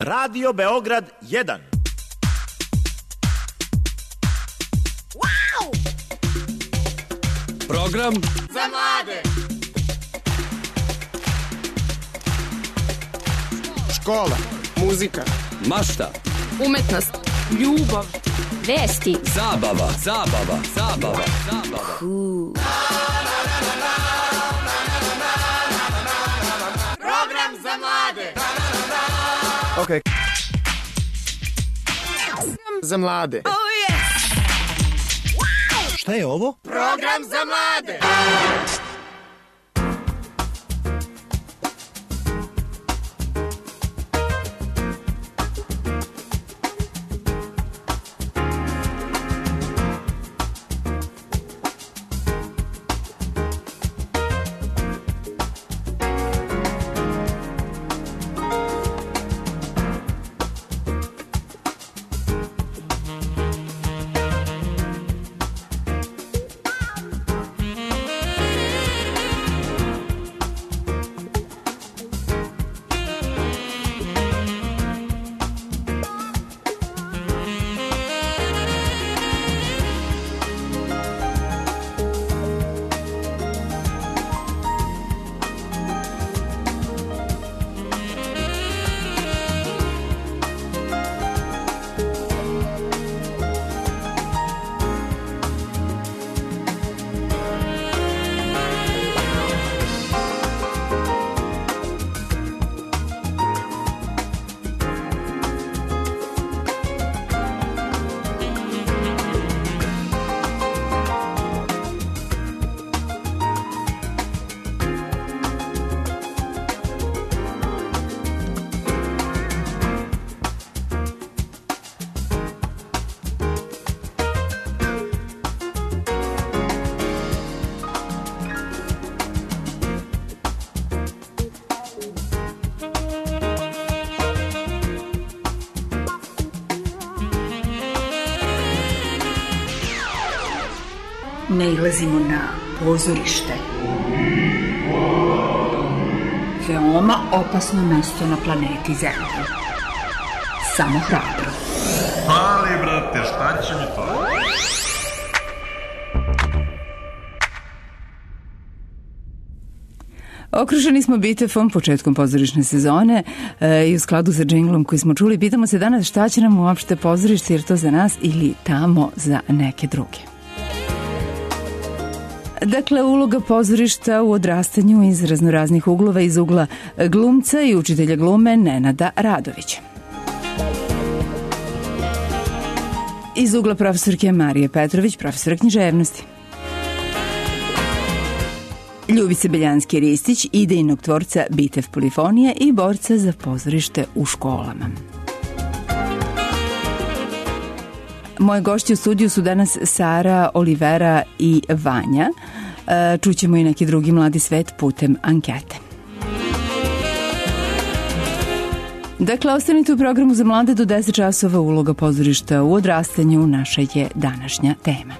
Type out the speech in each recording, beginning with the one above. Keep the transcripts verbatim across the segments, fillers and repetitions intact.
Radio Beograd jedan. Wow! Program za mlade. Škola, muzika, mašta, umetnost, ljubav, vesti, zabava, zabava, zabava, zabava. Cool. Program za mlade. Ok. Za mlade. Oh yes. Wow. Šta je ovo? Program za mlade. Nailazimo na pozorište. Veoma opasno mesto na planeti Zemlji. Samo hrabro. Ali, brate, šta će mi to? Okruženi smo bitefom početkom pozorišne sezone e, i u skladu sa džinglom koji smo čuli, pitamo se danas šta će nam uopšte pozorište, jer to za nas ili tamo za neke druge. Dakle, uloga pozorišta u odrastanju iz raznoraznih uglova, iz ugla glumca i učitelja glume Nenada Radovića. Iz ugla profesorke Marije Petrović, profesora književnosti. Ljubice Beljanski-Ristić, idejnog tvorca Bitev polifonije i borca za pozorište u školama. Moje gošće u studiju su danas Sara, Olivera i Vanja. Čućemo i neki drugi mladi svet putem ankete. Dakle, ostanite u programu za mlade do deset časova. Uloga pozorišta u odrastanju naša je današnja tema.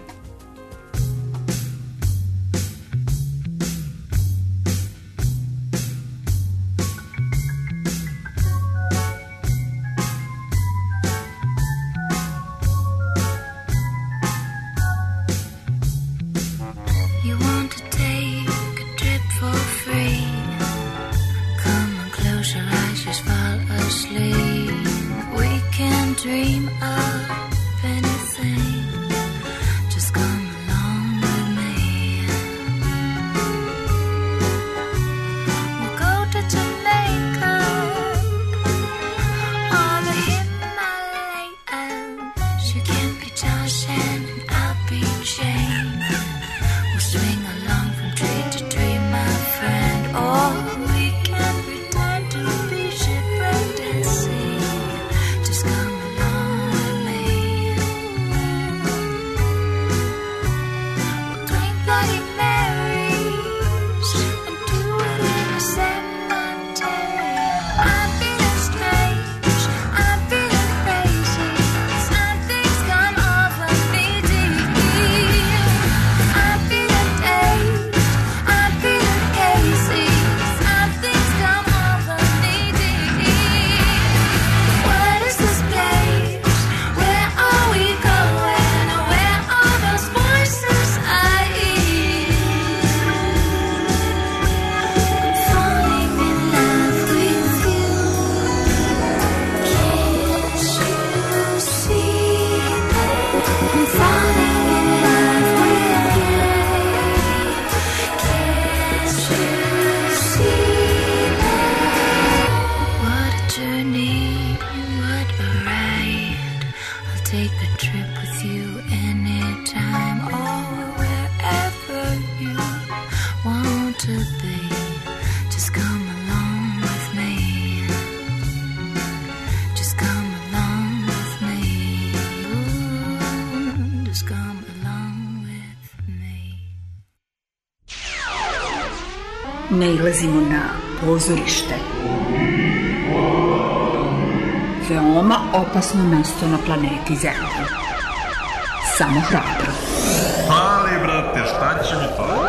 Dream of anything, just come along with me. We'll go to Jamaica or the Himalayas. You can be Tarzan and I'll be Jane. We'll swing along from tree to tree, my friend. Or we can pretend to be shipwrecked at sea. Just come along with me. nailazimo na pozorište. Veoma opasno mesto na planeti Zemlji. Samo hrabro. Ali, brate, šta će mi to?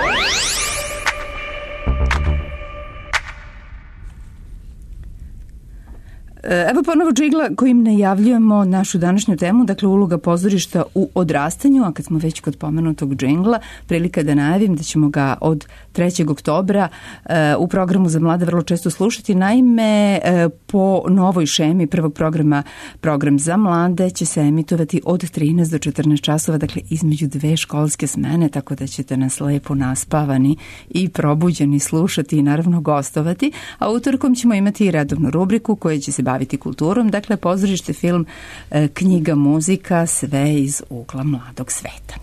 Evo ponovo džigla kojim najavljujemo našu današnju temu, dakle uloga pozorišta u odrastanju, a kad smo već kod pomenutog džingla, prilika da najavim da ćemo ga od trećeg oktobra e, u programu za mlade vrlo često slušati. Naime, e, po novoj šemi prvog programa, program za mlade će se emitovati od trinaest do četrnaest časova, dakle između dve školske smene, tako da ćete nas lepo naspavani i probuđeni slušati i naravno gostovati, a utorkom ćemo imati i redovnu rubriku koja će se baviti kulturom, dakle pozorište, film, knjiga, muzika, sve iz ugla mladog sveta.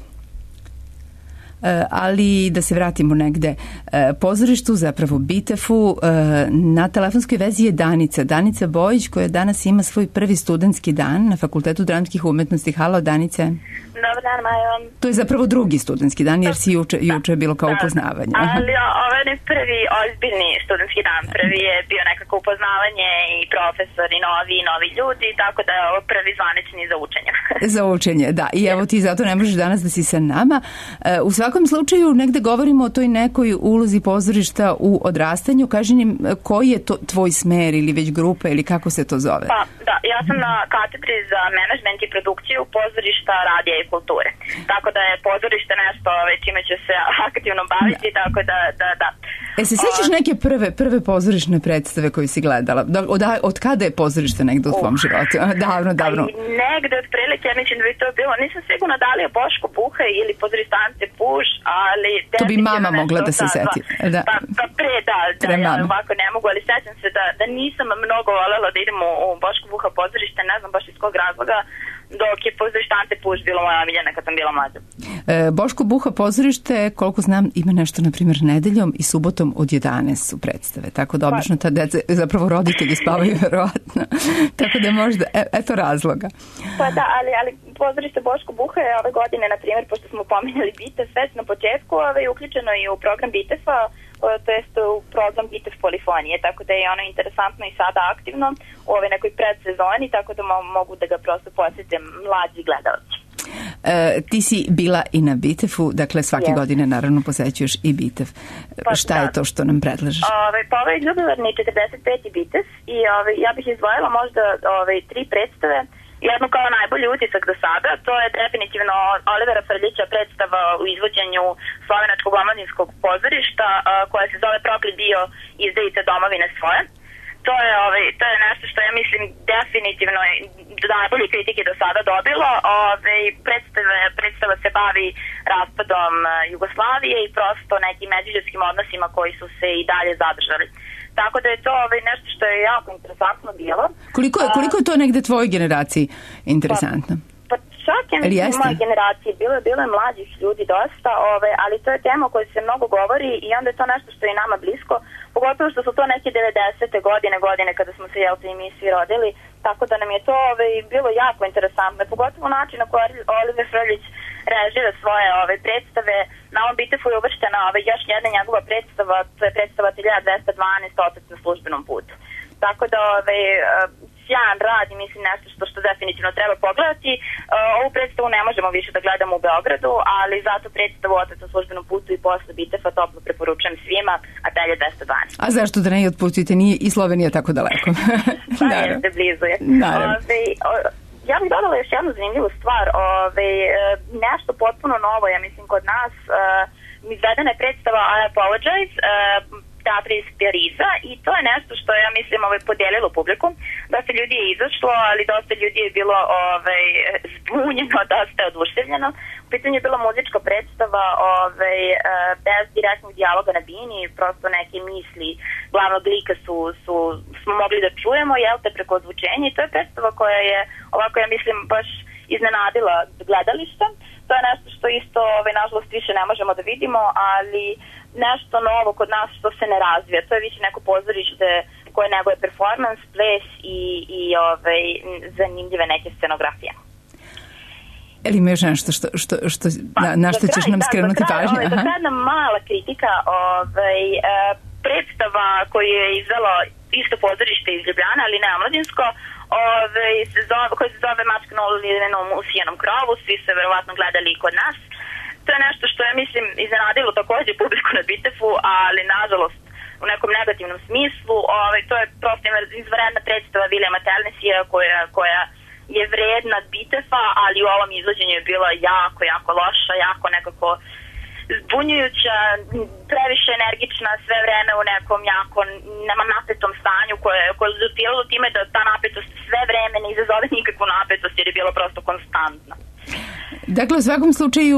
Ali da se vratimo negde pozorištu, zapravo Bitefu, na telefonskoj vezi je Danica. Danica Bojić koja danas ima svoj prvi studentski dan na Fakultetu dramskih umetnosti. Halo, Danice. Dobar dan, Majo. To je zapravo drugi studentski dan jer si juče, juče je bilo kao upoznavanje. Ali ovo je prvi ozbiljni studentski dan. Prvi je bio nekako upoznavanje i profesor i novi i novi ljudi, tako da je ovo prvi zvanični za učenje. Za učenje, da. I evo ti zato ne možeš danas da si sa nama. U svakom slučaju negde govorimo o toj nekoj ulozi pozorišta u odrastanju. Kaži nam koji je to tvoj smer ili već grupa ili kako se to zove? Pa, da, ja sam na katedri za menadžment i produkciju pozorišta, radija i kulture. Tako da je pozorište nešto čime ću se aktivno baviti, tako da, da, da. E se sjećaš neke prve, prve pozorišne predstave koje si gledala? Od, od kada je pozorište negde u tvom životu? Davno, davno. Aj, negde od prilike, ja mislim da bi to bilo, nisam sigurna da li je Boško Buha ili pozoristance Puš, ali... To bi mama mogla da se seti. Da. Pa, pa pre, da, da ja ovako ne mogu, ali sećam se da, da nisam mnogo voljela da idem u, u Boško Buha pozorište, ne znam baš iz kog razloga, dok je pozorištante Puš bilo moja omiljena kad sam bila mlađa. E, Boško Buha pozorište, koliko znam, ima nešto, na primjer, nedeljom i subotom od jedanaest su predstave, tako da obično ta deca, zapravo roditelji spavaju verovatno, tako da možda, e, eto razloga. Pa da, ali, ali pozorište Boško Buha je ove godine, na primjer, pošto smo pominjali Bitef već na početku, ove, uključeno i u program Bitefa, to jest u program Bitef polifonije, tako da je ono interesantno i sada aktivno u ovoj nekoj predsezoni, tako da mo- mogu da ga prosto posjete mlađi gledalci. E, ti si bila i na Bitefu, dakle svake yes. godine naravno posećuješ i Bitef. Pa, šta da. je to što nam predlažeš? Ove, pa ovaj jubilarni četrdeset peti Bitef i ove, ja bih izdvojila možda ove, tri predstave. Jednu kao najbolji utisak do sada, to je definitivno Olivera Frljića predstava u izvođenju Slovenačkog omladinskog pozorišta koja se zove Proklet bio izdajice domovine svoje. To je, ovaj, to je nešto što ja mislim definitivno najbolje kritike do sada dobilo. Ovaj, predstava, predstava se bavi raspadom Jugoslavije i prosto nekim međuljudskim odnosima koji su se i dalje zadržali. Tako da je to ovaj, nešto što je jako interesantno bilo. Koliko je, koliko je to negde tvojoj generaciji interesantno? Pa, pa čak je mislim u mojoj generaciji bilo, bilo je mlađih ljudi dosta, ovaj, ali to je tema o kojoj se mnogo govori i onda je to nešto što je nama blisko, pogotovo što su to neke devedesete godine, godine kada smo se jel i mi svi rodili, tako da nam je to ovaj, bilo jako interesantno, pogotovo način na koji Oliver Frljić režira svoje ove predstave. Na ovom Bitefu je uvrštena ove, još jedna njegova predstava, to je predstava hiljadu dvesta dvanaest Otac na službenom putu. Tako da ove, sjajan rad i mislim nešto što, što definitivno treba pogledati. Ovu predstavu ne možemo više da gledamo u Beogradu, ali zato predstavu Otac na službenom putu i posle Bitefa toplo preporučujem svima, a hiljadu dvesta dvanaest. A zašto da ne otpustite? Nije i Slovenija tako daleko. Pa jeste, blizu je. Naravno. Ove, o, Ja bih dodala još jednu zanimljivu stvar, ove, nešto potpuno novo, ja mislim, kod nas, uh, izvedena je predstava I Apologize, uh, teatra iz Pariza i to je nešto što ja mislim ovaj, podijelilo publiku. Dosta ljudi je izašlo, ali dosta ljudi je bilo ovaj, zbunjeno, dosta oduševljeno. U pitanju je bila muzička predstava ovaj, bez direktnog dijaloga na bini, prosto neke misli glavnog lika su, su, smo mogli da čujemo, jel te, preko zvučenja i to je predstava koja je ovako, ja mislim, baš iznenadila gledališta. To je nešto što isto, ovaj, nažalost, više ne možemo da vidimo, ali nešto novo kod nas što se ne razvija. To je više neko pozorište koje neguje performans, ples i, i ovaj, zanimljive neke scenografije. Ili ima još nešto što, što, što, pa, na, na što ćeš kraj, nam da, skrenuti kraj, pažnju? Ovaj, za kraj jedna mala kritika. Ovaj, uh, predstava koju je izvelo isto pozorište iz Ljubljana, ali ne omladinsko, ove, se zove, koje se zove Mačka na olivenom usijenom krovu, svi su verovatno gledali i kod nas. To je nešto što je, mislim, iznenadilo takođe publiku na Bitefu, ali nažalost u nekom negativnom smislu. Ove, to je prosto izvanredna predstava Vilijama Telnesija koja, koja je vredna Bitefa, ali u ovom izvođenju je bila jako, jako loša, jako nekako zbunjujuća, previše energična, sve vreme u nekom jako nema napetom stanju koje, koje je rezultiralo time da ta napetost sve vreme ne izazove nikakvu napetost jer je bila prosto konstantna. Dakle, u svakom slučaju,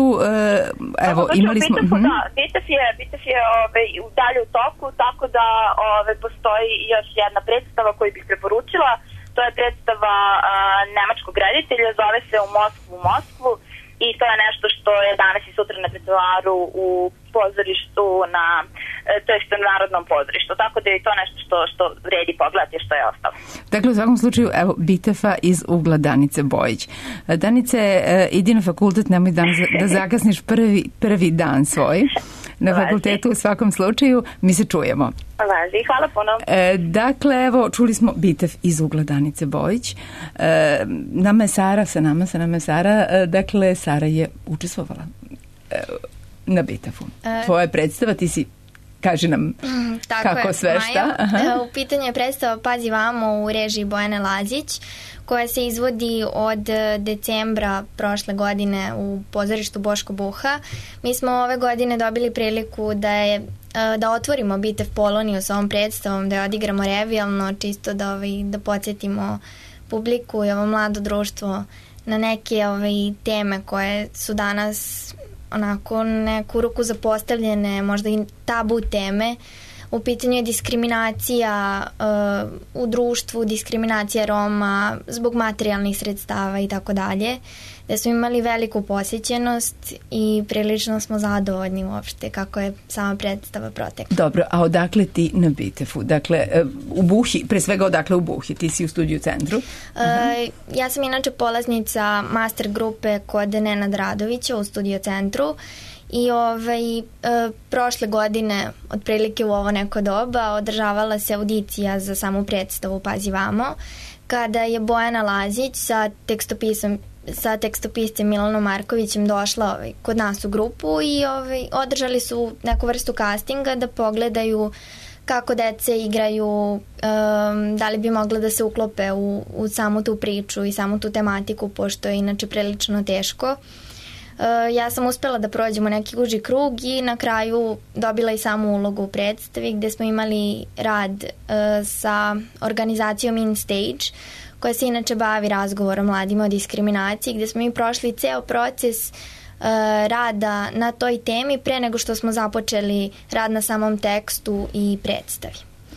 evo, znači, imali smo... Bitefu, da, Bitef je, Bitef je ove, dalje u toku, tako da ove, postoji još jedna predstava koju bih preporučila. To je predstava a, nemačkog reditelja, zove se U Moskvu, u Moskvu. I to je nešto što je danas i sutra na festivalu u pozorištu, na, to je što Narodnom pozorištu. Tako da je to nešto što, što vredi pogledati što je ostalo. Dakle, u svakom slučaju, evo, Bitefa iz ugla Danice Bojić. Danice, idi na fakultet, nemoj danas da zakasniš prvi, prvi dan svoj. Na fakultetu u svakom slučaju, mi se čujemo. Važi, hvala puno. E, dakle, evo, čuli smo Bitef iz ugla Danice Bojić. E, nama je Sara, sa nama, sa nama je Sara. E, dakle, Sara je učestvovala e, na Bitefu. E, Tvoja predstava, ti si, kaži nam mm, kako je, sve, šta. Maja, u pitanju je predstava Pazi vamo u režiji Bojane Lazić, koja se izvodi od decembra prošle godine u pozorištu Boško Buha. Mi smo ove godine dobili priliku da je da otvorimo Bitef Poloniju s ovom predstavom, da je odigramo revijalno, čisto da, ovaj, da podsjetimo publiku i ovo mlado društvo na neke ovaj, teme koje su danas onako neku ruku zapostavljene, možda i tabu teme. U pitanju je diskriminacija uh, u društvu, diskriminacija Roma zbog materijalnih sredstava i tako dalje, da smo imali veliku posjećenost i prilično smo zadovoljni uopšte kako je sama predstava protekla. Dobro, a odakle ti na Bitefu? Dakle, u Buhi, pre svega odakle u Buhi? Ti si u studiju centru? Uh, ja sam inače polaznica master grupe kod Nenada Radovića u studiju centru. I ovaj, e, prošle godine, otprilike u ovo neko doba, održavala se audicija za samu predstavu Pazi vamo, kada je Bojana Lazić sa tekstopisom sa tekstopiscem Milanom Markovićem došla ovaj, kod nas u grupu i ovaj, održali su neku vrstu castinga da pogledaju kako dece igraju, um, da li bi mogla da se uklope u, u samu tu priču i samu tu tematiku, pošto je inače prilično teško. Uh, ja sam uspela da prođemo neki uži krug i na kraju dobila i samu ulogu u predstavi gde smo imali rad uh, sa organizacijom In Stage, koja se inače bavi razgovorom mladima o diskriminaciji, gde smo mi prošli ceo proces uh, rada na toj temi pre nego što smo započeli rad na samom tekstu i predstavi.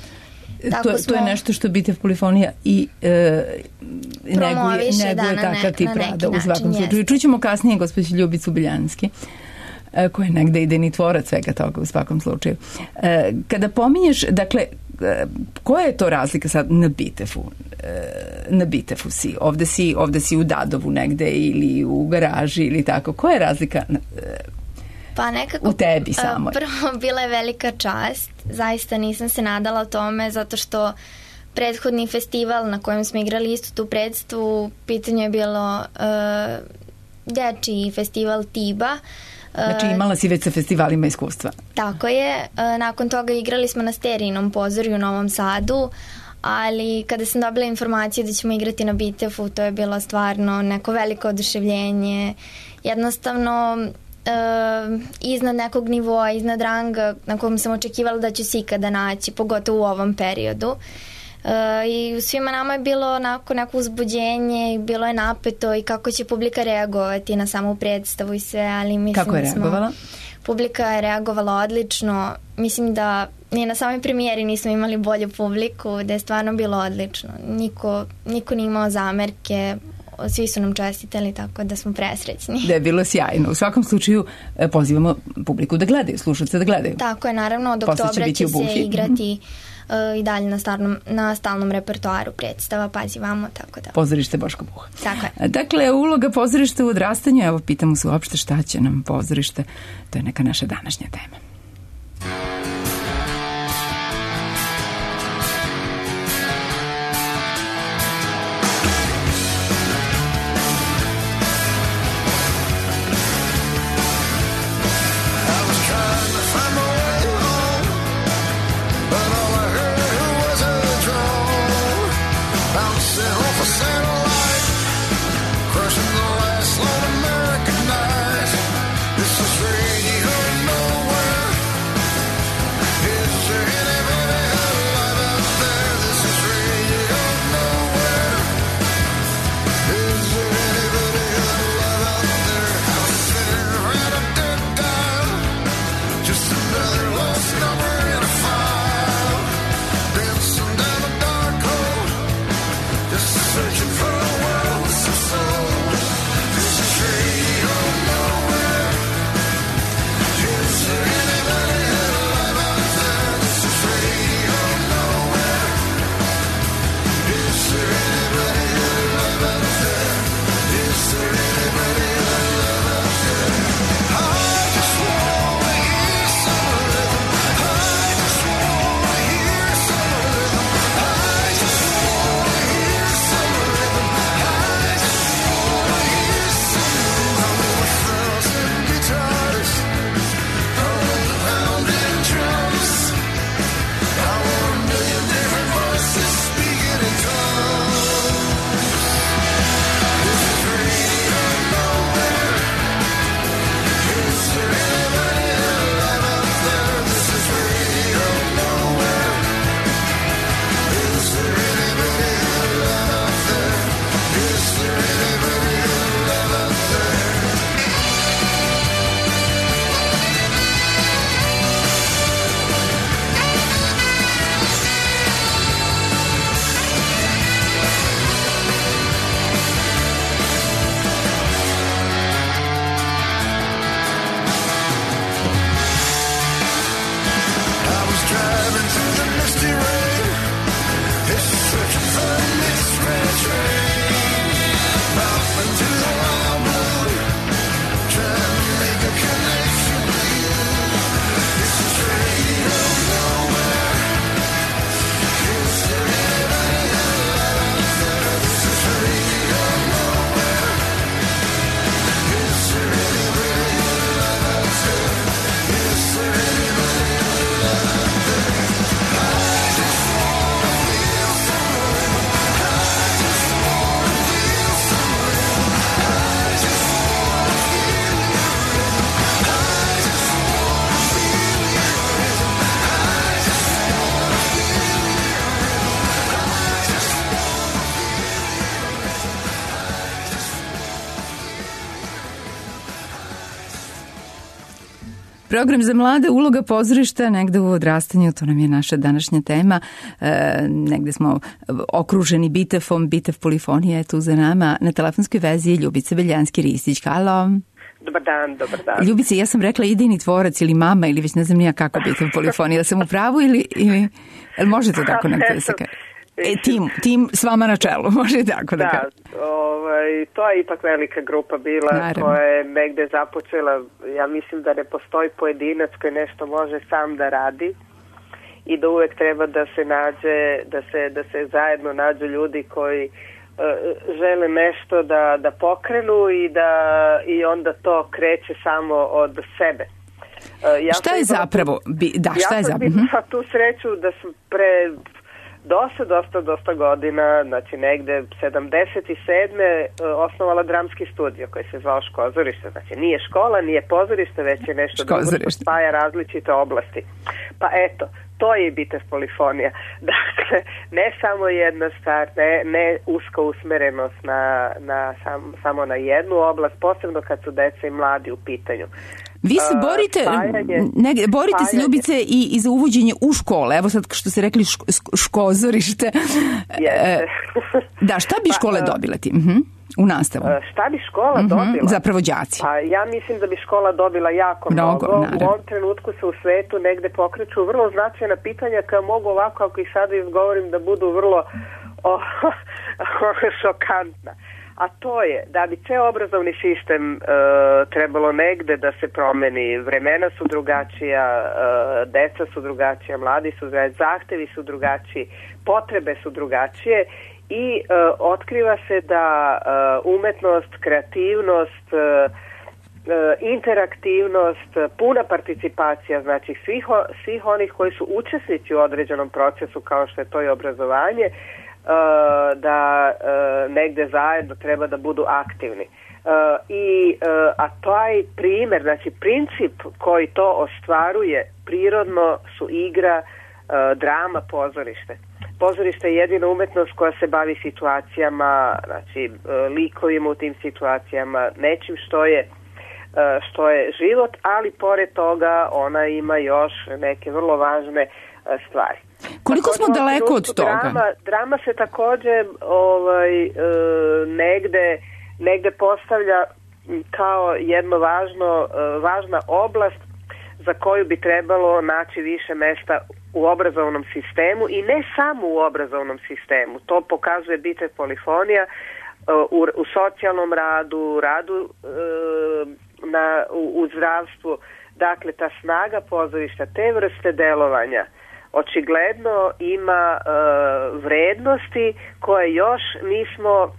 To, to je nešto što Bitev Polifonija i e, neguje, neguje takav tip rada u svakom slučaju. Čućemo kasnije gospođu Ljubicu Biljanski, e, koja je negde idejni tvorac svega toga u svakom slučaju. E, kada pominješ, dakle, e, koja je to razlika sad na Bitefu? E, na Bitefu si. Ovde si, ovde si u Dadovu negde ili u garaži ili tako. Koja je razlika na, e, Pa nekako, u tebi samoj? Prvo, bila je velika čast. Zaista nisam se nadala o tome, zato što prethodni festival na kojem smo igrali istu tu predstavu, pitanje je bilo uh, dečiji festival Tiba. Znači imala si već sa festivalima iskustva. Tako je. Uh, nakon toga igrali smo na Sterijinom pozorju u Novom Sadu, ali kada sam dobila informaciju da ćemo igrati na Bitefu, to je bilo stvarno neko veliko oduševljenje. Jednostavno Uh, iznad nekog nivoa, iznad ranga na kojem sam očekivala da ću se ikada naći, pogotovo u ovom periodu. Uh, I svima nama je bilo onako neko uzbuđenje i bilo je napeto i kako će publika reagovati na samu predstavu i sve, ali mislim kako je da smo... reagovala? Publika je reagovala odlično. Mislim da ni na samoj premijeri nismo imali bolju publiku, da je stvarno bilo odlično. Niko, niko nije imao zamerke, svi su nam čestitali, tako da smo presrećni. Da je bilo sjajno. U svakom slučaju pozivamo publiku da gledaju, slušalce da gledaju. Tako je, naravno, od oktobra će, će se igrati uh, i dalje na, starnom, na stalnom repertoaru predstava Pazi vamo, tako da. Pozorište Boško Buha. Tako je. Dakle, uloga pozorišta u odrastanju, evo pitamo se uopšte šta će nam pozorište, to je neka naša današnja tema. Program za mlade, uloga pozorišta negde u odrastanju, to nam je naša današnja tema. E, negde smo okruženi Bitefom, Bitef polifonija je tu za nama. Na telefonskoj vezi je Ljubica Beljanski-Ristić. Halo. Dobar dan, dobar dan. Ljubica, ja sam rekla idejni tvorac ili mama ili već ne znam nija kako Bitef polifonija. Da sam u pravu ili, ili ili može to tako negde da se kaže? E, tim, tim s vama na čelu, može tako da, da kaže. Ovaj, to je ipak velika grupa bila. Naravno. Koja je negde započela, ja mislim da ne postoji pojedinac koji nešto može sam da radi i da uvek treba da se nađe, da se, da se zajedno nađu ljudi koji uh, žele nešto da, da pokrenu i da i onda to kreće samo od sebe. Uh, ja šta je zapravo? Bi, da, šta ja je zapravo? Ja sam tu sreću da sam pre dosta, dosta, dosta godina, znači negde sedamdeset sedme osnovala dramski studio koji se zvao Škozorište. Znači nije škola, nije pozorište, već je nešto drugo što spaja različite oblasti. Pa eto, to je Bitef polifonija. Dakle, ne samo jedna stvar, ne, ne uska usmerenost na, na sam, samo na jednu oblast, posebno kad su deca i mladi u pitanju. Vi se borite, ne, borite se, Ljubice, i, i za uvođenje u škole. Evo sad što ste rekli ško, škozorište. Jeste. Da, šta bi škole pa, dobile ti uh-huh, u nastavu? Šta bi škola uh-huh, dobila? Zapravo đaci. Pa ja mislim da bi škola dobila jako mnogo. mnogo. U ovom trenutku se u svetu negde pokreću vrlo značajna pitanja koja mogu ovako, ako ih sada izgovorim, da budu vrlo oh, šokantna. A to je da bi ceo obrazovni sistem e, trebalo negde da se promeni. Vremena su drugačija, e, deca su drugačija, mladi su drugačiji, zahtevi su drugačiji, potrebe su drugačije i e, otkriva se da e, umetnost, kreativnost, e, interaktivnost, puna participacija, znači svih, svih onih koji su učesnici u određenom procesu kao što je to i obrazovanje, da negde zajedno treba da budu aktivni. I, a taj primer, znači princip koji to ostvaruje prirodno su igra, drama, pozorište. Pozorište je jedina umetnost koja se bavi situacijama, znači likovima u tim situacijama, nečim što je što je život, ali pored toga ona ima još neke vrlo važne stvari. Koliko smo takođe, daleko od toga? Drama, drama se takođe ovaj, negde, negde postavlja kao jedno važno, važna oblast za koju bi trebalo naći više mesta u obrazovnom sistemu i ne samo u obrazovnom sistemu. To pokazuje Bitev Polifonija u, u socijalnom radu, radu na, u, u zdravstvu. Dakle, ta snaga pozorišta, te vrste delovanja očigledno ima e, vrednosti koje još nismo e,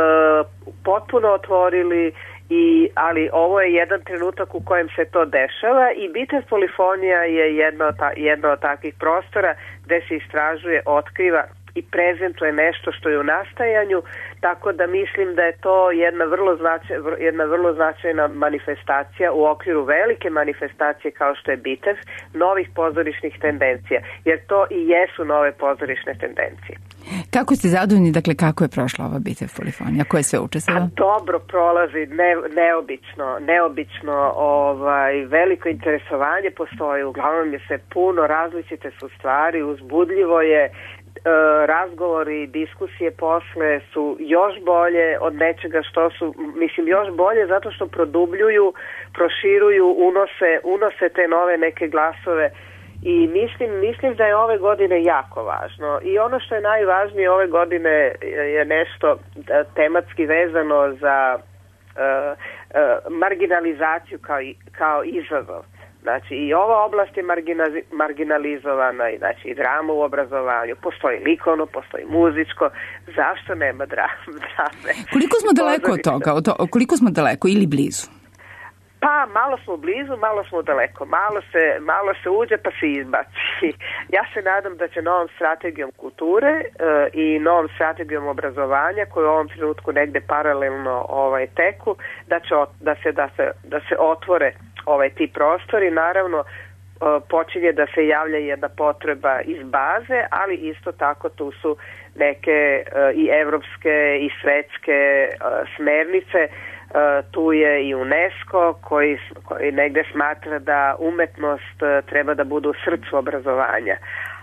potpuno otvorili, i, ali ovo je jedan trenutak u kojem se to dešava i Bitev Polifonija je jedno od, ta, jedno od takvih prostora gde se istražuje, otkriva i prezentuje nešto što je u nastajanju, tako da mislim da je to jedna vrlo, značaj, jedna vrlo značajna manifestacija u okviru velike manifestacije kao što je Bitev, novih pozorišnih tendencija, jer to i jesu nove pozorišne tendencije. Kako ste zadovoljni, dakle kako je prošla ova Bitev Polifonija, ko je sve učestvovao? Dobro prolazi, ne, neobično, neobično, ovaj, veliko interesovanje postoji, uglavnom je se puno, različite su stvari, uzbudljivo je, razgovori, diskusije posle su još bolje od nečega što su, mislim još bolje zato što produbljuju, proširuju, unose, unose te nove neke glasove i mislim, mislim da je ove godine jako važno i ono što je najvažnije ove godine je nešto tematski vezano za uh, uh, marginalizaciju kao, kao izazov. Znači i ova oblast je marginalizovana, i znači i drama u obrazovanju, postoji likovno, postoji muzičko, zašto nema drame? Koliko smo daleko od toga? Koliko smo daleko ili blizu? Pa malo smo blizu, malo smo daleko, malo se, malo se uđe pa se izbaci. Ja se nadam da će novom strategijom kulture e, i novom strategijom obrazovanja koju u ovom trenutku negde paralelno ovaj, teku, da, će, da, se, da, se, da se otvore ovaj, ti prostori. Naravno, e, počinje da se javlja jedna potreba iz baze, ali isto tako tu su neke e, i evropske i svetske e, smernice. Uh, tu je i UNESCO koji, koji negde smatra da umetnost uh, treba da bude u srcu obrazovanja,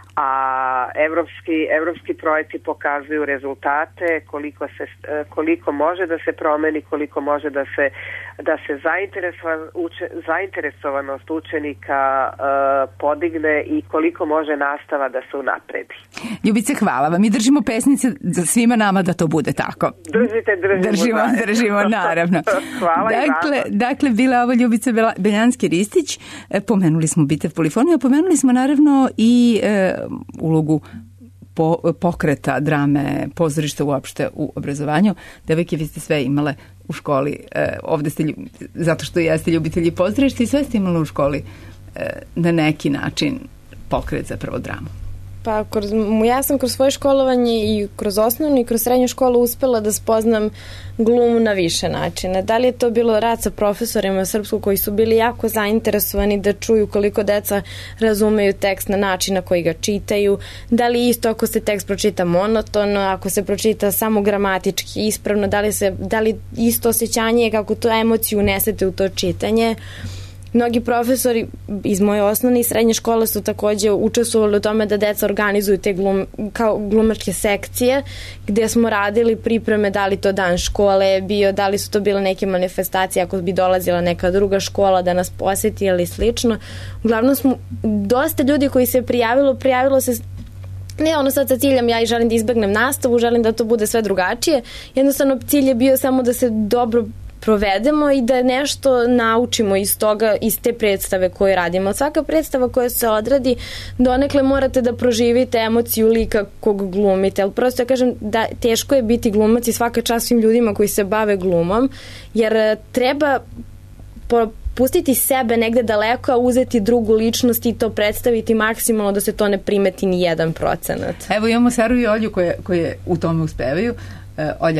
a evropski, evropski projekti pokazuju rezultate, koliko, se, uh, koliko može da se promeni, koliko može da se, da se zainteresovan, uče, zainteresovanost učenika uh, podigne i koliko može nastava da se unapredi. Ljubice, hvala vam. Mi držimo pesnice za svima nama da to bude tako. Držite, držimo. Držimo, držimo, naravno. Hvala dakle, i vama. Dakle, bila ovo Ljubica Beljanski-Ristić. Pomenuli smo Bitev Polifonija, pomenuli smo naravno i e, ulogu po, pokreta, drame, pozorišta uopšte u obrazovanju. Devojke, vi ste sve imale u školi, e, ovde ste, zato što jeste ljubitelji pozorišta i sve ste imali u školi e, na neki način pokret, zapravo dramu. Pa kroz, ja sam kroz svoje školovanje i kroz osnovnu i kroz srednju školu uspela da spoznam glumu na više načina. Da li je to bilo rad sa profesorima srpskog koji su bili jako zainteresovani da čuju koliko deca razumeju tekst na način na koji ga čitaju, da li isto ako se tekst pročita monotono, ako se pročita samo gramatički ispravno, da li, se, da li isto osjećanje kako tu emociju unesete u to čitanje. Mnogi profesori iz moje osnovne i srednje škole su takođe učestvovali u tome da deca organizuju te glum, kao glumačke sekcije gde smo radili pripreme, da li to dan škole je bio, da li su to bile neke manifestacije ako bi dolazila neka druga škola da nas poseti ili slično. Uglavnom smo dosta ljudi koji se prijavilo, prijavilo se ne ono sad sa ciljem ja i želim da izbegnem nastavu, želim da to bude sve drugačije. Jednostavno cilj je bio samo da se dobro provedemo i da nešto naučimo iz toga, iz te predstave koje radimo. Svaka predstava koja se odradi, donekle morate da proživite emociju lika kog glumite. Ali prosto ja kažem da teško je biti glumac i svaka čast svim ljudima koji se bave glumom, jer treba po pustiti sebe negde daleko, a uzeti drugu ličnost i to predstaviti maksimalno da se to ne primeti ni jedan procenat. Evo imamo Saru i Olju koje, koje u tome uspevaju. E, Olja,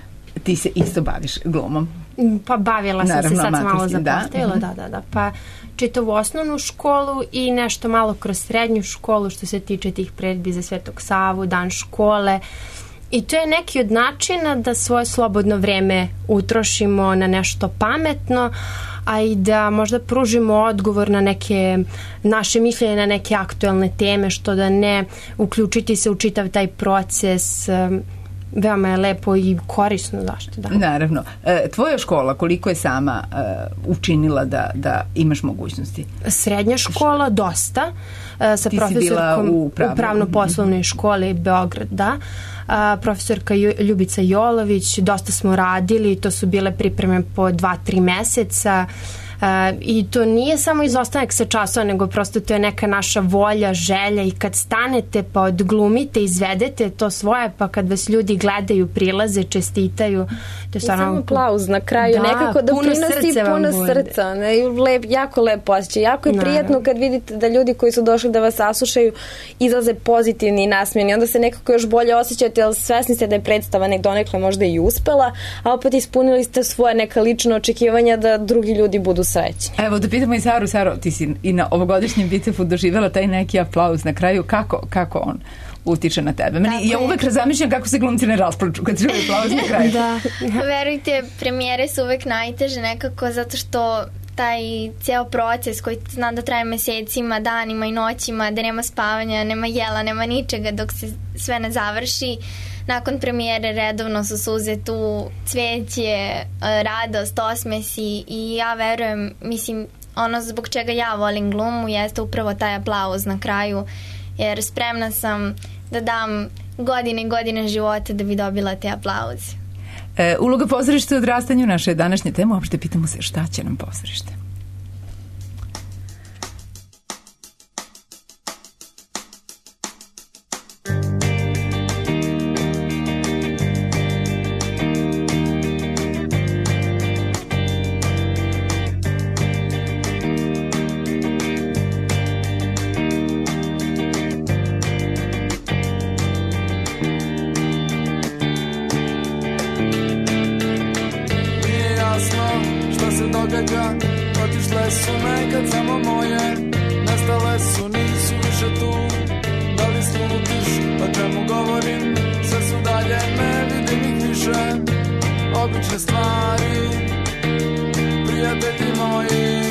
ti se isto baviš glumom. Pa bavila sam Naravno, se, sad sam malo da. zapostavila, da, da, da. Pa čitavu osnovnu školu i nešto malo kroz srednju školu što se tiče tih predbi za Svetog Savu, dan škole. I to je neki od načina da svoje slobodno vreme utrošimo na nešto pametno, a i da možda pružimo odgovor na neke naše mišljenje, na neke aktuelne teme, što da ne uključiti se u čitav taj proces. Veoma je lepo i korisno, zašto da. Naravno. E, tvoja škola, koliko je sama e, učinila da, da imaš mogućnosti? Srednja škola, dosta. E, sa Ti si bila u, pravno, u pravno-poslovnoj školi Beograd, da. A, profesorka Ljubica Jolović, dosta smo radili, to su bile pripreme po dva, tri meseca. Uh, i to nije samo izostanak sa časova, nego prosto to je neka naša volja, želja i kad stanete pa odglumite, izvedete to svoje, pa kad vas ljudi gledaju, prilaze, čestitaju, to je stvarno... I samo aplauz na kraju, da, nekako da prinosi puno srca, ne, lep, jako lep osjećaj, jako je prijetno kad vidite da ljudi koji su došli da vas saslušaju izlaze pozitivni i nasmijeni, onda se nekako još bolje osjećate, ali svesni ste da je predstava nek donekle možda i uspela, a opet ispunili ste svoje neka lična očekivanja da drugi ljudi budu sreći. Evo da pitamo i Saru, Saro, ti si i na ovogodišnjem Bitefu doživjela taj neki aplauz na kraju, kako, kako on utiče na tebe? Meni, ja uvek razmišljam kako se glumci ne rasplaču kad čuju aplauz na kraju. Da. Verujte, premijere su uvek najteže nekako zato što taj cijel proces koji zna da traje mesecima, danima i noćima, da nema spavanja, nema jela, nema ničega dok se sve ne završi. Nakon premijere redovno su suze tu, cveće, radost, osmesi i ja verujem, mislim, ono zbog čega ja volim glumu jeste upravo taj aplauz na kraju, jer spremna sam da dam godine i godine života da bi dobila te aplauze. E, uloga pozorišta u odrastanju, naše današnje teme, uopšte pitamo se šta će nam pozorište. Otišle su nekad samo moje, nestale su, nisu više tu. Da li slutiš o čemu govorim? Sve su dalje, ne vidim ih više. Obične stvari, prijatelji moji.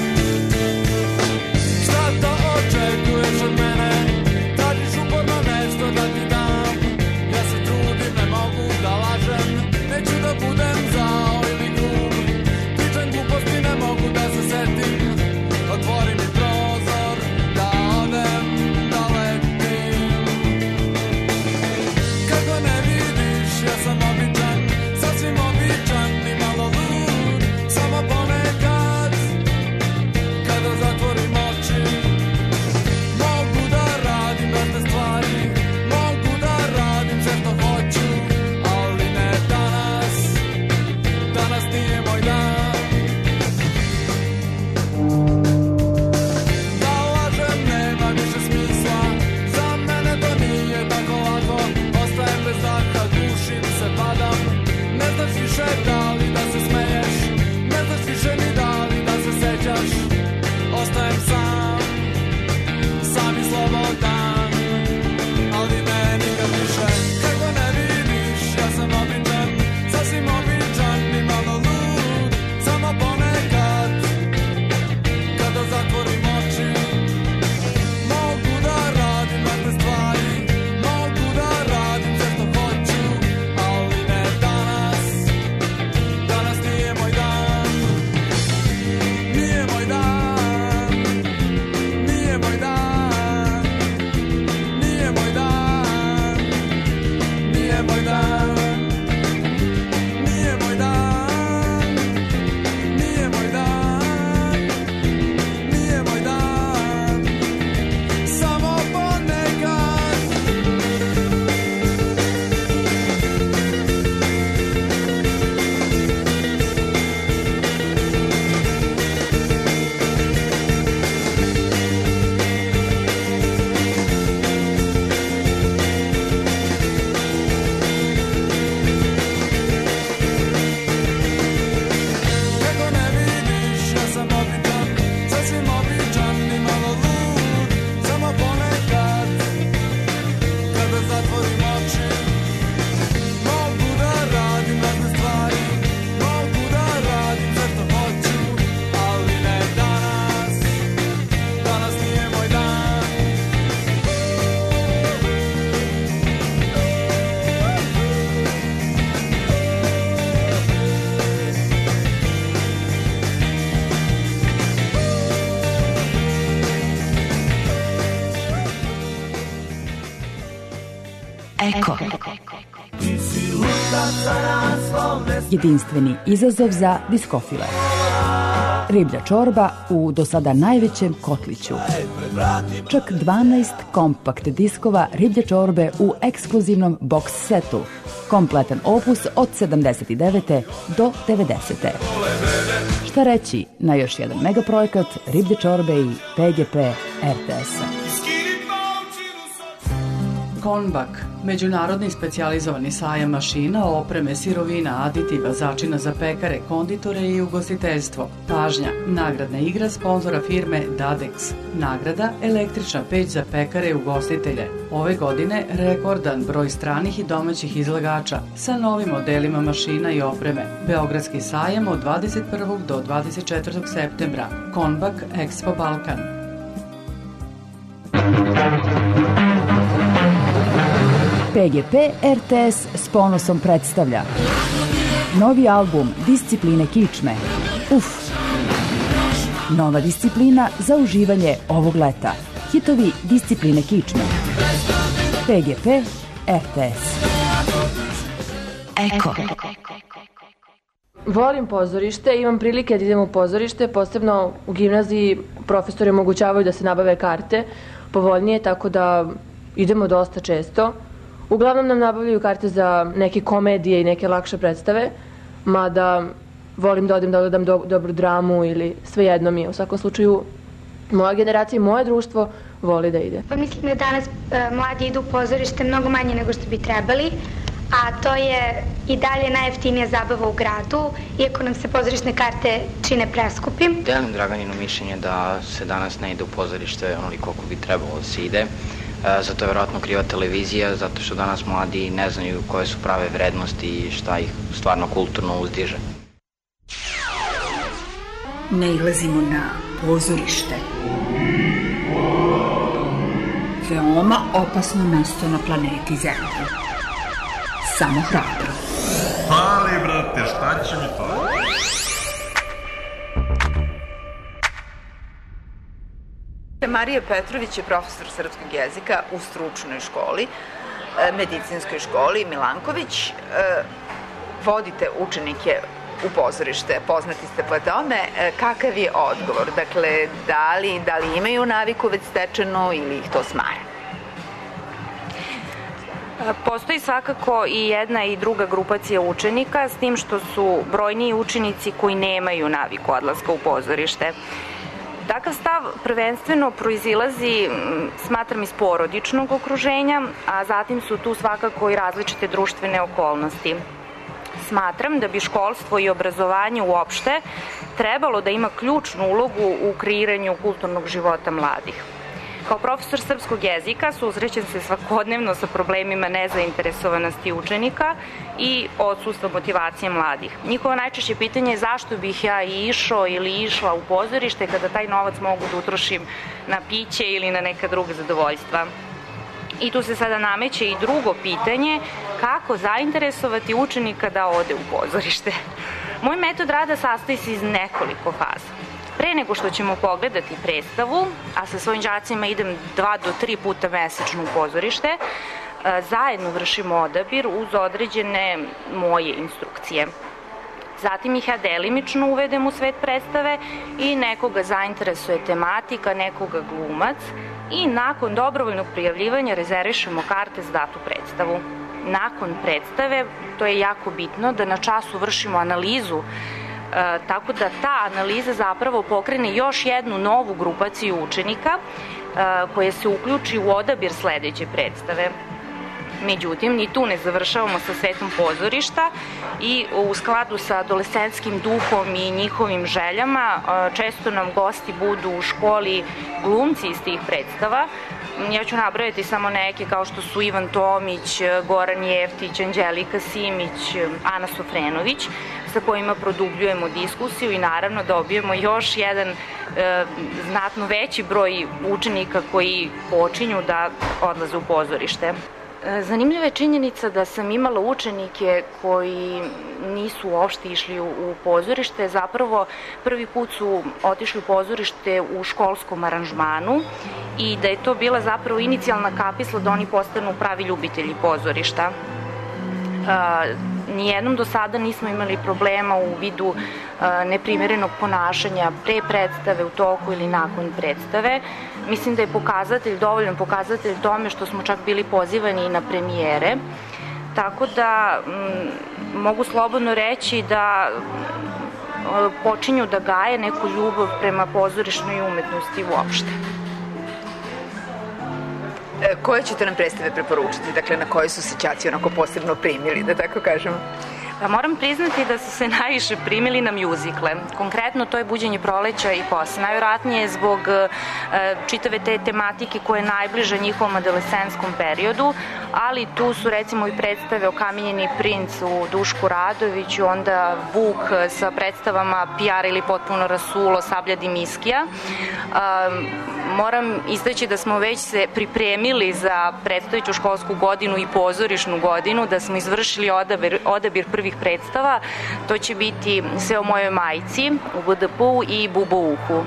Šta to očekuješ od mene? Tražiš uporno nešto da ti dam. Ja se trudim, ne mogu da lažem. Neću da budem zao ili grub. Pričam gluposti, ne mogu da se setim. Otvori mi prozor, da odem, da letim. Kako ne vidiš, ja sam običan, sasvim običan i malo lud. Samo ponekad, kada zatvorim oči, mogu da radim razne stvari, mogu da radim sve što hoću, ali ne danas, danas nije moj dan. Da lažem nema više smisla, za mene to nije tako lako, ostajem bez daha, gušim se, padam, ne znaš više da li da se smeješ, ne znaš više ni da li da se sećaš, ostajem sam, sam i slobodan, ali ne nikad više. Kako ne vidiš, ja sam običan, sasvim običan i malo lud, samo ponekad, kada zatvorim oči, mogu da radim razne stvari, mogu da radim sve što hoću, ali ne danas, Jedinstveni izazov za diskofile. Riblja čorba u do sada najvećem kotliću. Čak dvanaest kompakt diskova riblje čorbe u ekskluzivnom box setu. Kompletan opus od sedamdeset devete do devedesete Šta reći na još jedan megaprojekt riblje čorbe i P G P R T S-a. Konbak, međunarodni specijalizovani sajam mašina, opreme, sirovina, aditiva, začina za pekare, konditore i ugostiteljstvo. Pažnja, nagradna igra sponzora firme Dadex. Nagrada, električna peć za pekare i ugostitelje. Ove godine rekordan broj stranih i domaćih izlagača sa novim modelima mašina i opreme. Beogradski sajam od dvadeset prvog do dvadeset četvrtog septembra. Konbak Expo Balkan. P G P R T S s ponosom predstavlja novi album Discipline kičme. Uf! Nova disciplina za uživanje ovog leta. Hitovi Discipline kičme. P G P R T S. Eko. Volim pozorište, imam prilike da idem u pozorište, posebno u gimnaziji profesori omogućavaju da se nabave karte povoljnije, tako da idemo dosta često. Uglavnom nam nabavljaju karte za neke komedije i neke lakše predstave, mada volim da odem da gledam do, dobru dramu ili svejedno mi je. U svakom slučaju, moja generacija i moje društvo voli da ide. Pa mislim da danas e, mladi idu u pozorište mnogo manje nego što bi trebali, a to je i dalje najjeftinija zabava u gradu, iako nam se pozorišne karte čine preskupim. Delim Draganino mišljenje da se danas ne ide u pozorište onoliko koliko bi trebalo da se ide. Zato je vjerojatno kriva televizija, zato što danas mladi ne znaju koje su prave vrednosti i šta ih stvarno kulturno uzdiže. Ne ilazimo na pozorište. Veoma opasno mesto na planeti Zemlji. Samo hrabro. Ali, brate, šta će mi to? Marija Petrović je profesor srpskog jezika u stručnoj školi, medicinskoj školi Milanković. Vodite učenike u pozorište, poznati ste po tome. Kakav je odgovor? Dakle, da li, da li imaju naviku već stečenu ili ih to smara? Postoji svakako i jedna i druga grupacija učenika, s tim što su brojniji učenici koji nemaju naviku odlaska u pozorište. Takav stav prvenstveno proizilazi, smatram, iz porodičnog okruženja, a zatim su tu svakako i različite društvene okolnosti. Smatram da bi školstvo i obrazovanje uopšte trebalo da ima ključnu ulogu u kreiranju kulturnog života mladih. Kao profesor srpskog jezika susrećem se svakodnevno sa problemima nezainteresovanosti učenika i odsustva motivacije mladih. Njihovo najčešće pitanje je zašto bih ja išao ili išla u pozorište kada taj novac mogu da utrošim na piće ili na neka druga zadovoljstva. I tu se sada nameće i drugo pitanje, kako zainteresovati učenika da ode u pozorište. Moj metod rada sastoji se iz nekoliko faza. Pre nego što ćemo pogledati predstavu, a sa svojim đacima idem dva do tri puta mesečno u pozorište, zajedno vršimo odabir uz određene moje instrukcije. Zatim ih ja delimično uvedem u svet predstave i nekoga zainteresuje tematika, nekoga glumac i nakon dobrovoljnog prijavljivanja rezervišemo karte za datu predstavu. Nakon predstave, to je jako bitno, da na času vršimo analizu, E, tako da ta analiza zapravo pokrene još jednu novu grupaciju učenika e, koje se uključi u odabir sledeće predstave. Međutim, ni tu ne završavamo sa svetom pozorišta i u skladu sa adolescentskim duhom i njihovim željama e, često nam gosti budu u školi glumci iz tih predstava. Ja ću nabrojati samo neke kao što su Ivan Tomić, Goran Jeftić, Anđelika Simić, Ana Sofrenović, sa kojima produbljujemo diskusiju i naravno dobijemo još jedan e, znatno veći broj učenika koji počinju da odlaze u pozorište. Zanimljiva je činjenica da sam imala učenike koji nisu uopšte išli u pozorište, zapravo prvi put su otišli u pozorište u školskom aranžmanu i da je to bila zapravo inicijalna kapisla da oni postanu pravi ljubitelji pozorišta. nijednom do sada nismo imali problema u vidu neprimjerenog ponašanja pre predstave, u toku ili nakon predstave. Mislim da je pokazatelj, dovoljan pokazatelj tome što smo čak bili pozivani i na premijere. Tako da m, mogu slobodno reći da m, počinju da gaje neku ljubav prema pozorišnoj umetnosti uopšte. E, koje ćete nam predstave preporučiti? Dakle, na koje su se đaci onako posebno primili, da tako kažemo? Pa moram priznati da su se najviše primili na mjuzikle. Konkretno to je Buđenje proleća i posle. Najvjerojatnije zbog e, čitave te tematike koja je najbliža njihovom adolescenskom periodu, ali tu su recimo i predstave Okamenjeni princ u Dušku Radoviću, onda Vuk sa predstavama Pijara ili potpuno rasulo, Sablja Dimiskija. E, moram istaći da smo već se pripremili za predstojeću školsku godinu i pozorišnu godinu, da smo izvršili odabir, odabir prvih predstava. To će biti Sve o mojoj majci u B D P-u i Bubo uhu.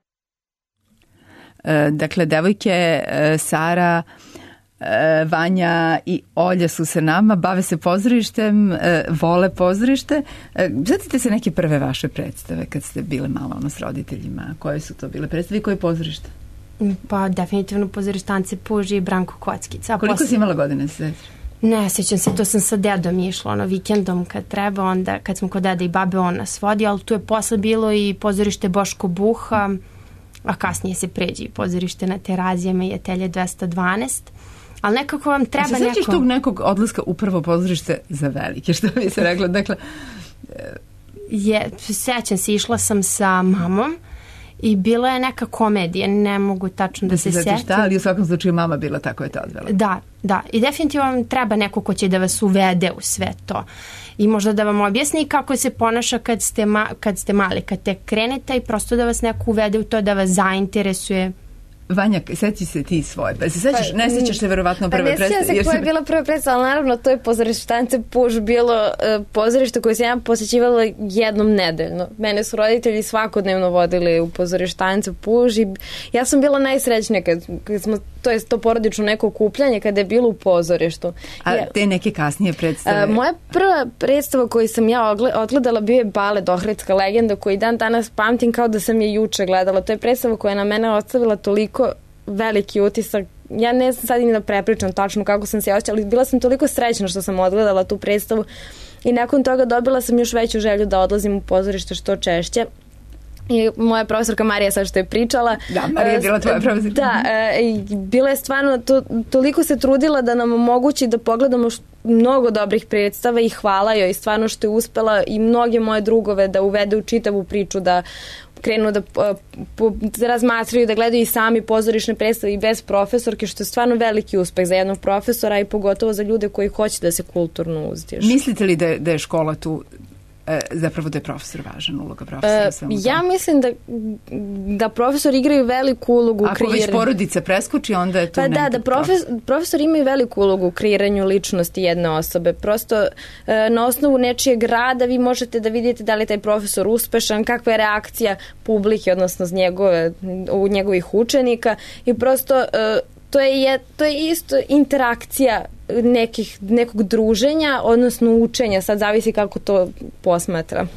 E, dakle, devojke e, Sara, e, Vanja i Olja su sa nama, bave se pozorištem, e, vole pozorište. E, Zatite se neke prve vaše predstave kad ste bile malo ono s roditeljima. Koje su to bile predstave i koje pozorište? Pa definitivno Pozorištance Puži i Branko Kockica. Koliko posle... si imala godine, se sećaš? Ne, sjećam se, to sam sa dedom išla, ono, vikendom kad treba, onda kad smo kod dede i babe, on nas vodi, ali tu je posle bilo i pozorište Boško Buha, a kasnije se pređe i pozorište na Terazijama i Atelje dvesta dvanaest, ali nekako vam treba neko... A se sećaš tog nekog odlaska u prvo pozorište za velike, što bi se rekla, dakle... Je, sećam se, išla sam sa mamom, i bila je neka komedija, ne mogu tačno da, da se sjetim. Šta, ali u svakom slučaju mama bila tako je to odvela. Da, da. I definitivno vam treba neko ko će da vas uvede u sve to. I možda da vam objasni kako se ponaša kad ste, ma, kad ste mali, kad te krenete i prosto da vas neko uvede u to, da vas zainteresuje. Vanja, seći se ti svoje. Pa se sećaš, pa, ne sećaš se verovatno prve predstave. Pa ne sjećam se koja je bila prva predstava, ali naravno to je Pozorištance Puž bilo uh, pozorište koje sam ja posjećivala jednom nedeljno. Mene su roditelji svakodnevno vodili u Pozorištance Puž i ja sam bila najsrećnija kad, kad smo, to je to porodično neko okupljanje kada je bilo u pozorištu. A ja, te neke kasnije predstave? Uh, moja prva predstava koju sam ja odgledala bio je Balet Ohridska legenda koji dan danas pamtim kao da sam je juče gledala. To je predstava koja je na mene ostavila toliko veliki utisak. Ja ne znam sad ni da prepričam tačno kako sam se osjećala, ali bila sam toliko srećna što sam odgledala tu predstavu i nakon toga dobila sam još veću želju da odlazim u pozorište što češće. I moja profesorka Marija sad što je pričala. Da, Marija je bila tvoja profesorka. Da, i bila je stvarno, to, toliko se trudila da nam omogući da pogledamo što, mnogo dobrih predstava i hvala joj stvarno što je uspela i mnoge moje drugove da uvede u čitavu priču, da krenu da, da razmatraju, da gledaju i sami pozorišne predstave i bez profesorke, što je stvarno veliki uspeh za jednog profesora i pogotovo za ljude koji hoće da se kulturno uzdješu. Mislite li da je, da je škola tu e, zapravo da je profesor važan, uloga profesora? E, ja mislim da, da profesor igraju veliku ulogu u kreiranju. Ako već porodica preskoči, onda je tu pa da, da profesor, profesor imaju veliku ulogu u kreiranju ličnosti jedne osobe. Prosto e, na osnovu nečijeg rada vi možete da vidite da li je taj profesor uspešan, kakva je reakcija publike, odnosno njegove, u njegovih učenika i prosto e, to je, to je isto interakcija nekih, nekog druženja, odnosno učenja, sad zavisi kako to posmatra.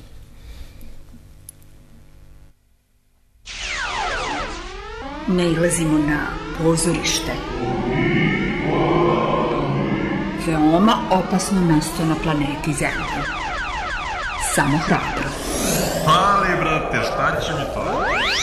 Nailazimo na pozorište. Veoma opasno mesto na planeti Zemlji. Samo hrabro. Ali, brate, šta će mi to?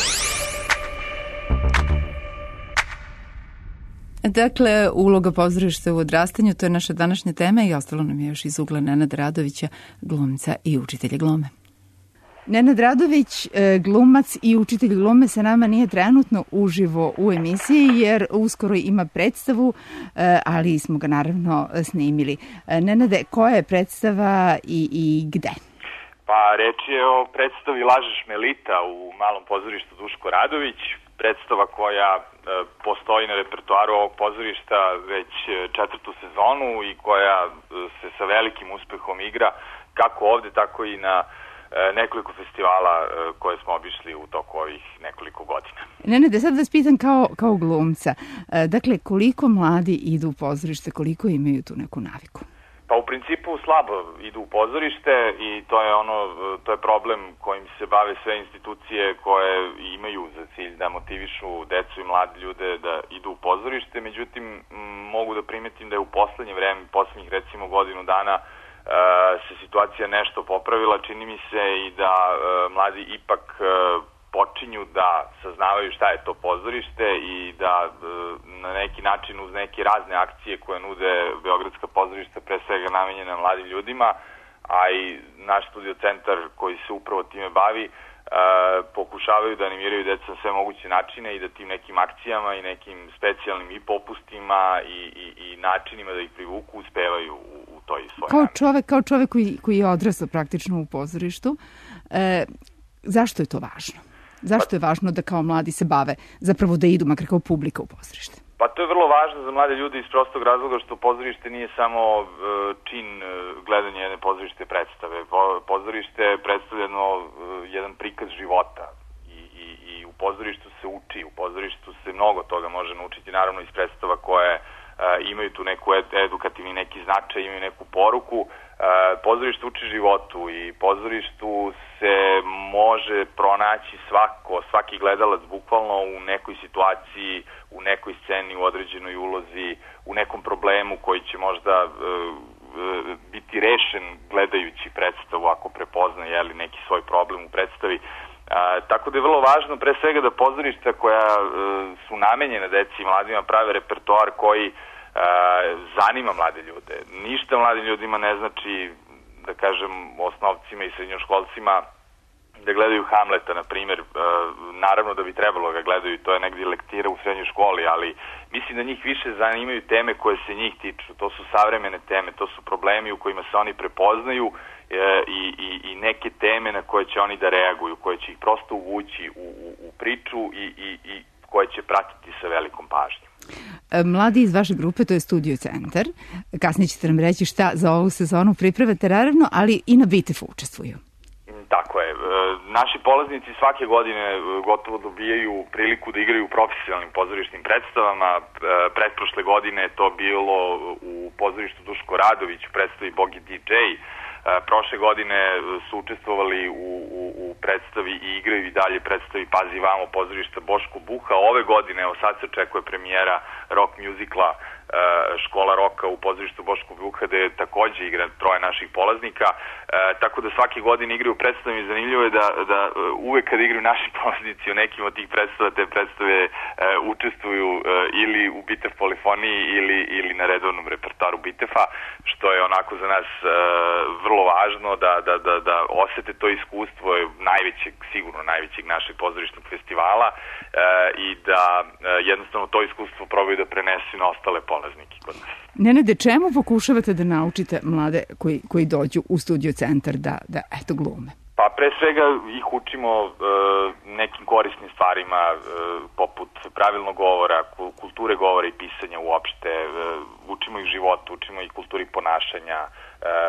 Dakle, uloga pozorišta u odrastanju, to je naša današnja tema i ostalo nam je još iz ugla Nenada Radovića, glumca i učitelja glume. Nenad Radović, glumac i učitelj glume, sa nama nije trenutno uživo u emisiji jer uskoro ima predstavu, ali smo ga naravno snimili. Nenade, koja je predstava i, i gde? Pa reč je o predstavi Lažeš Melita u Malom pozorištu Duško Radović, predstava koja e, postoji na repertoaru ovog pozorišta već četvrtu sezonu i koja e, se sa velikim uspehom igra kako ovde, tako i na e, nekoliko festivala e, koje smo obišli u toku ovih nekoliko godina. Nenade, sad vas pitam kao, kao glumca. E, dakle, koliko mladi idu u pozorište, koliko imaju tu neku naviku? Pa u principu slabo idu u pozorište i to je ono, to je problem kojim se bave sve institucije koje imaju za cilj da motivišu decu i mlade ljude da idu u pozorište. Međutim, mogu da primetim da je u poslednje vreme, poslednjih recimo godinu dana, se situacija nešto popravila, čini mi se, i da mladi ipak počinju da saznavaju šta je to pozorište i da na neki način uz neke razne akcije koje nude beogradska pozorišta, pre svega namenjena mladim ljudima, a i naš studio centar koji se upravo time bavi, pokušavaju da animiraju deca na sve moguće načine i da tim nekim akcijama i nekim specijalnim i popustima i, i, i načinima da ih privuku uspevaju u, u toj svoj kao čovek, kao čovek koji, koji je odrastao praktično u pozorištu, e, zašto je to važno? Zašto je važno da kao mladi se bave, zapravo da idu makar kao publika u pozorište? Pa to je vrlo važno za mlade ljude iz prostog razloga što pozorište nije samo uh, čin uh, gledanja jedne pozorište predstave. Po, pozorište je predstavljeno uh, jedan prikaz života i, i, i u pozorištu se uči, u pozorištu se mnogo toga može naučiti, naravno iz predstava koje uh, imaju tu neku ed, edukativni neki značaj, imaju neku poruku. Uh, pozorište uči životu i pozorištu se može pronaći svako, svaki gledalac bukvalno u nekoj situaciji, u nekoj sceni, u određenoj ulozi, u nekom problemu koji će možda uh, uh, biti rešen gledajući predstavu ako prepozna jeli, neki svoj problem u predstavi. Uh, tako da je vrlo važno pre svega da pozorišta koja uh, su namenjena deci i mladima prave repertoar koji Uh, zanima mlade ljude. Ništa mladim ljudima ne znači, da kažem, osnovcima i srednjoškolcima da gledaju Hamleta, na primjer. Uh, naravno da bi trebalo ga gledaju, to je negdje lektira u srednjoj školi, ali mislim da njih više zanimaju teme koje se njih tiču. To su savremene teme, to su problemi u kojima se oni prepoznaju uh, i, i, i neke teme na koje će oni da reaguju, koje će ih prosto uvući u, u, u priču i, i, i koje će pratiti sa velikom pažnjom. Mladi iz vaše grupe, to je Studio Centar. Kasnije ćete nam reći šta za ovu sezonu pripremate, naravno, ali i na Bitefu učestvuju. Tako je. Naši polaznici svake godine gotovo dobijaju priliku da igraju u profesionalnim pozorišnim predstavama. Pretprošle godine je to bilo u pozorištu Duško Radović u predstavi Bogi di džej. Prošle godine su učestvovali u, u, u predstavi i igraju i dalje predstavi Pazi vamo pozorišta Boško Buha. Ove godine, evo sad se očekuje premijera rock muzikla Škola roka u pozorištu Boško Buha, gde takođe igra troje naših polaznika. E, tako da svake godine igraju predstave i zanimljivo je da, da uvek kad igraju naši polaznici u nekim od tih predstava, te predstave e, učestvuju e, ili u Bitef polifoniji ili, ili na redovnom repertoaru Bitefa, što je onako za nas e, vrlo važno da, da, da, da osete to iskustvo najvećeg, sigurno najvećeg našeg pozorišnog festivala e, i da e, jednostavno to iskustvo probaju da prenesu na ostale polaznike kod nas. Nenade, čemu pokušavate da naučite mlade koji, koji dođu u Studio Centar da, da eto, glume? Pa pre svega ih učimo e, nekim korisnim stvarima e, poput pravilnog govora, kulture govora i pisanja uopšte, e, učimo ih životu, učimo ih kulturi ponašanja, e,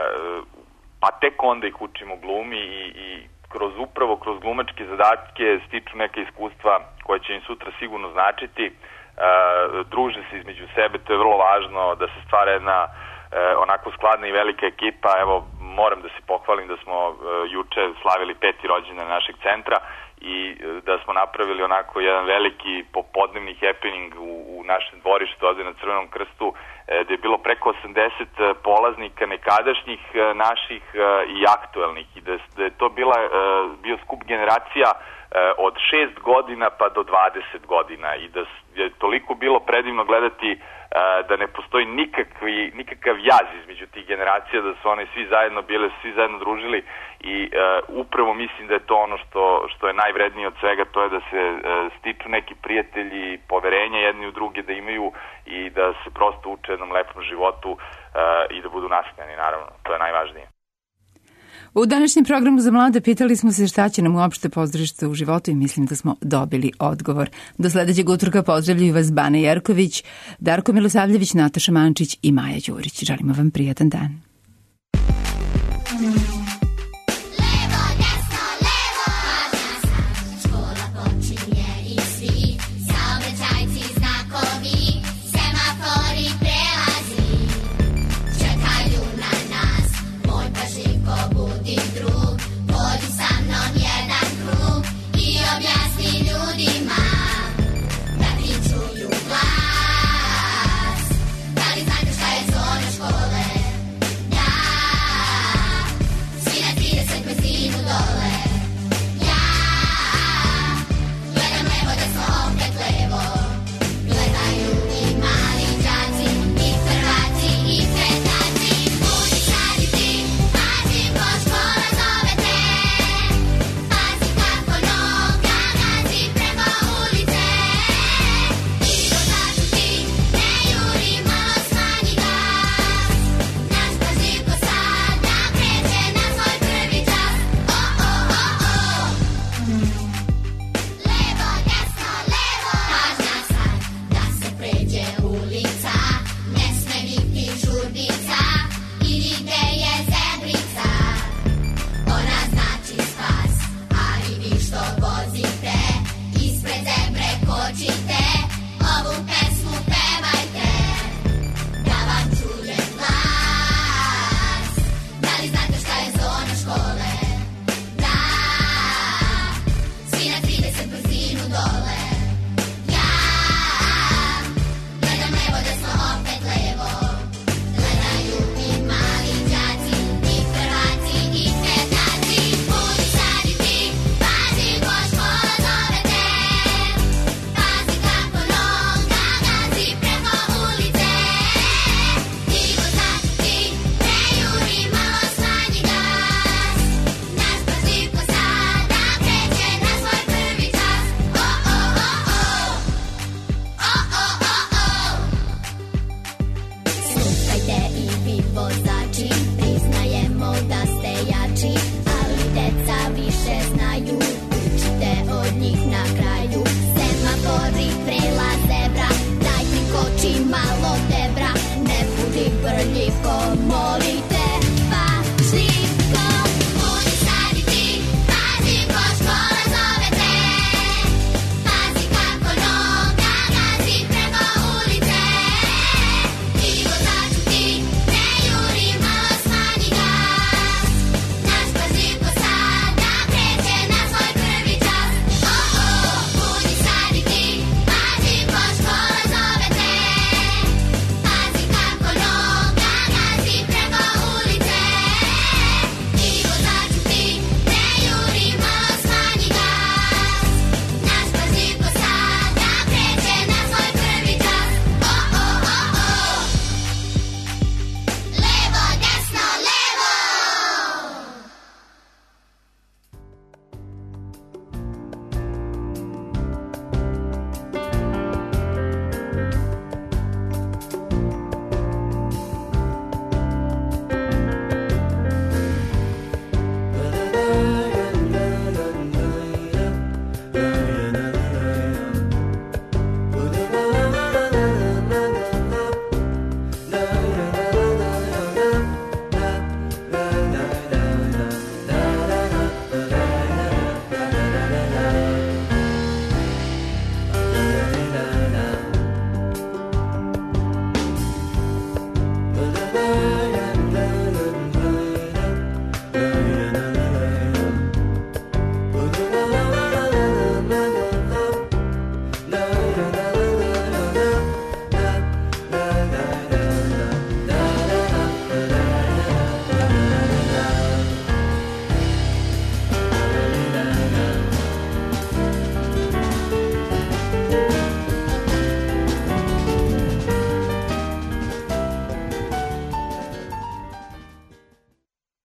pa tek onda ih učimo glumi i, i kroz upravo, kroz glumačke zadatke stiču neke iskustva koje će im sutra sigurno značiti. Uh, druže se između sebe, to je vrlo važno da se stvara jedna uh, onako skladna i velika ekipa. Evo, moram da se pohvalim da smo uh, juče slavili peti rođendan našeg centra i uh, da smo napravili onako jedan veliki popodnevni happening u, u našem dvorištu ovde na Crvenom krstu, uh, gde je bilo preko osamdeset polaznika nekadašnjih uh, naših uh, i aktuelnih i da, da je to bila, uh, bio skup generacija od šest godina pa do dvadeset godina i da je toliko bilo predivno gledati uh, da ne postoji nikakvi, nikakav jaz između tih generacija, da su oni svi zajedno bile, svi zajedno družili i uh, upravo mislim da je to ono što, što je najvrednije od svega, to je da se uh, stiču neki prijatelji, poverenja jedni u druge da imaju i da se prosto uče jednom lepom životu uh, i da budu nasmejani, naravno, to je najvažnije. U današnjem programu za mlade pitali smo se šta će nam uopšte pozorište u životu i mislim da smo dobili odgovor. Do sledećeg utorka pozdravljaju vas Bane Jerković, Darko Milosavljević, Nataša Mančić i Maja Đurić. Želimo vam prijatan dan. Semafori prelazi, čekaju na marljiv ko molite.